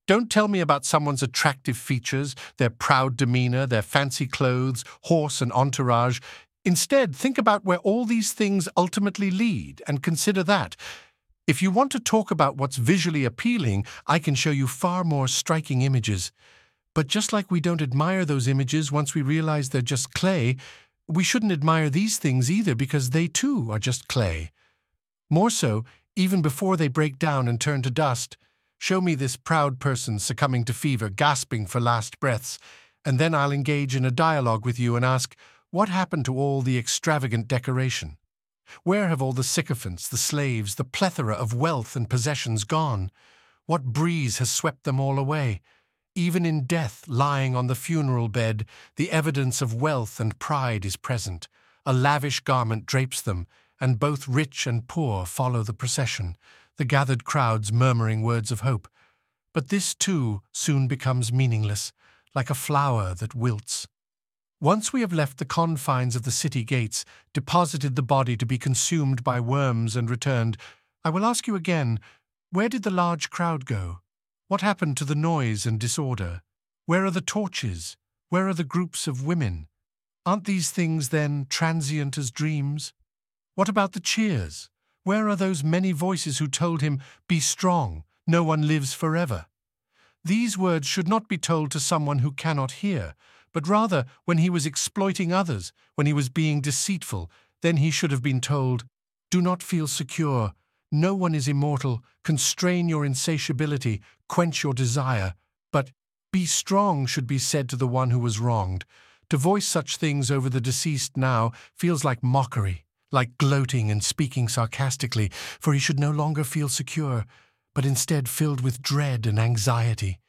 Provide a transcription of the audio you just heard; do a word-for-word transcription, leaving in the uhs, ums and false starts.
Don't tell me about someone's attractive features, their proud demeanor, their fancy clothes, horse and entourage. Instead, think about where all these things ultimately lead and consider that. If you want to talk about what's visually appealing, I can show you far more striking images. But just like we don't admire those images once we realize they're just clay, we shouldn't admire these things either because they too are just clay. More so, even before they break down and turn to dust. Show me this proud person succumbing to fever, gasping for last breaths, and then I'll engage in a dialogue with you and ask, what happened to all the extravagant decoration? Where have all the sycophants, the slaves, the plethora of wealth and possessions gone? What breeze has swept them all away? Even in death, lying on the funeral bed, the evidence of wealth and pride is present. A lavish garment drapes them, and both rich and poor follow the procession, the gathered crowds murmuring words of hope. But this, too, soon becomes meaningless, like a flower that wilts. Once we have left the confines of the city gates, deposited the body to be consumed by worms and returned, I will ask you again, where did the large crowd go? What happened to the noise and disorder? Where are the torches? Where are the groups of women? Aren't these things, then, transient as dreams? What about the cheers? Where are those many voices who told him, "Be strong, no one lives forever"? These words should not be told to someone who cannot hear, but rather when he was exploiting others, when he was being deceitful, then he should have been told, "Do not feel secure. No one is immortal. Constrain your insatiability, quench your desire." But "be strong" should be said to the one who was wronged. To voice such things over the deceased now feels like mockery, like gloating and speaking sarcastically, for he should no longer feel secure, but instead filled with dread and anxiety.